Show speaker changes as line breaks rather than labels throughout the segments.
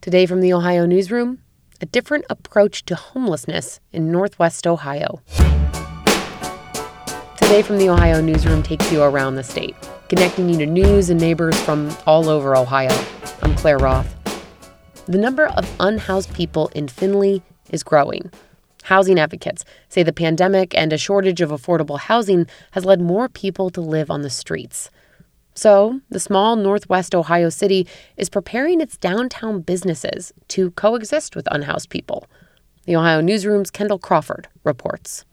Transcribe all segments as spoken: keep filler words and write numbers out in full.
Today from the Ohio Newsroom, a different approach to homelessness in Northwest Ohio. Today from the Ohio Newsroom takes you around the state, connecting you to news and neighbors from all over Ohio. I'm Claire Roth. The number of unhoused people in Findlay is growing. Housing advocates say the pandemic and a shortage of affordable housing has led more people to live on the streets. So, the small Northwest Ohio city is preparing its downtown businesses to coexist with unhoused people. The Ohio Newsroom's Kendall Crawford reports.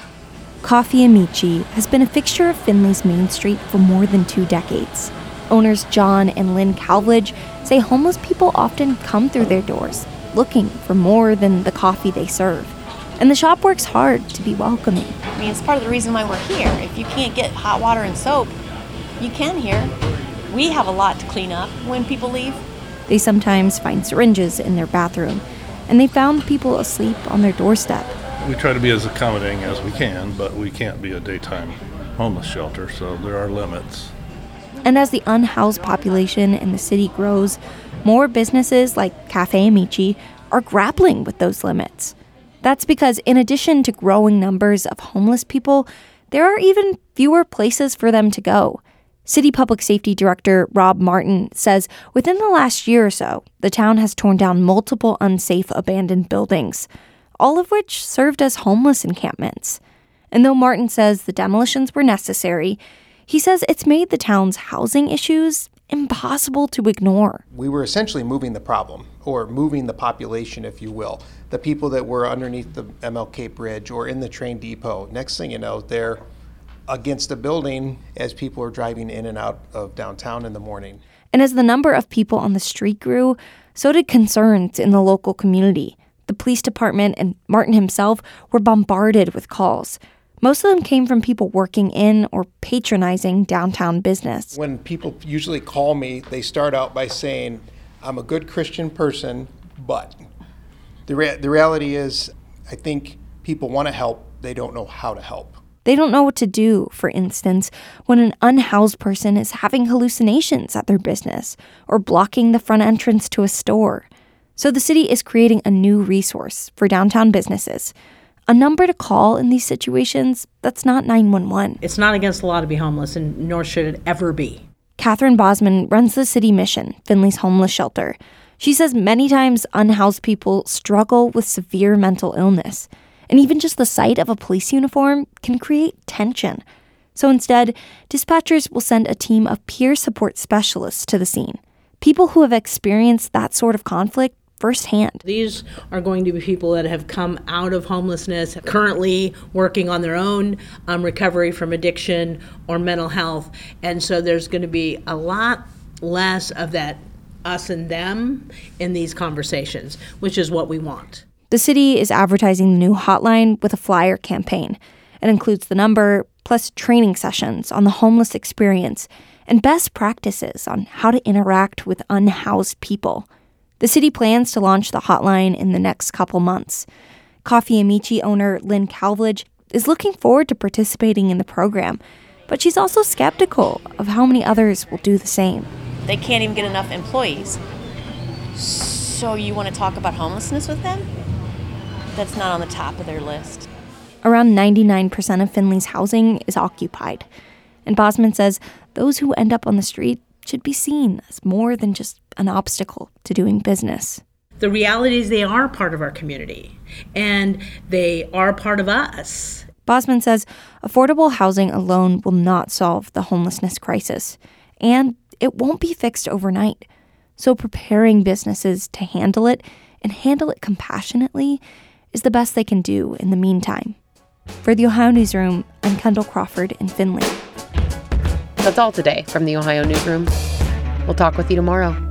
Coffee Amici has been a fixture of Findlay's Main Street for more than two decades. Owners John and Lynn Calvage say homeless people often come through their doors looking for more than the coffee they serve. And the shop works hard to be welcoming.
I mean, it's part of the reason why we're here. If you can't get hot water and soap, you can here. We have a lot to clean up when people leave.
They sometimes find syringes in their bathroom, and they found people asleep on their doorstep.
We try to be as accommodating as we can, but we can't be a daytime homeless shelter, so there are limits.
And as the unhoused population in the city grows, more businesses like Cafe Amici are grappling with those limits. That's because in addition to growing numbers of homeless people, there are even fewer places for them to go. City Public Safety Director Rob Martin says within the last year or so, the town has torn down multiple unsafe abandoned buildings, all of which served as homeless encampments. And though Martin says the demolitions were necessary, he says it's made the town's housing issues impossible to ignore.
We were essentially moving the problem, or moving the population, if you will. The people that were underneath the M L K Bridge or in the train depot. Next thing you know, they're against a building as people are driving in and out of downtown in the morning.
And as the number of people on the street grew, so did concerns in the local community. The police department and Martin himself were bombarded with calls. Most of them came from people working in or patronizing downtown business.
When people usually call me, they start out by saying, I'm a good Christian person, but the, rea- the reality is, I think people want to help, they don't know how to help.
They don't know what to do, for instance, when an unhoused person is having hallucinations at their business or blocking the front entrance to a store. So the city is creating a new resource for downtown businesses, a number to call in these situations that's not nine one one.
It's not against the law to be homeless, and nor should it ever be.
Catherine Bosman runs the city mission, Findlay's homeless shelter. She says many times unhoused people struggle with severe mental illness, and even just the sight of a police uniform can create tension. So instead, dispatchers will send a team of peer support specialists to the scene, people who have experienced that sort of conflict firsthand.
These are going to be people that have come out of homelessness, currently working on their own um, recovery from addiction or mental health. And so there's going to be a lot less of that us and them in these conversations, which is what we want.
The city is advertising the new hotline with a flyer campaign. It includes the number, plus training sessions on the homeless experience and best practices on how to interact with unhoused people. The city plans to launch the hotline in the next couple months. Coffee Amici owner Lynn Calvage is looking forward to participating in the program, but she's also skeptical of how many others will do the same.
They can't even get enough employees. So you want to talk about homelessness with them? That's not on the top of their list.
Around ninety-nine percent of Findlay's housing is occupied. And Bosman says those who end up on the street should be seen as more than just an obstacle to doing business.
The reality is they are part of our community, and they are part of us.
Bosman says affordable housing alone will not solve the homelessness crisis, and it won't be fixed overnight. So preparing businesses to handle it and handle it compassionately is the best they can do in the meantime. For the Ohio Newsroom, I'm Kendall Crawford in Findlay.
That's all today from the Ohio Newsroom. We'll talk with you tomorrow.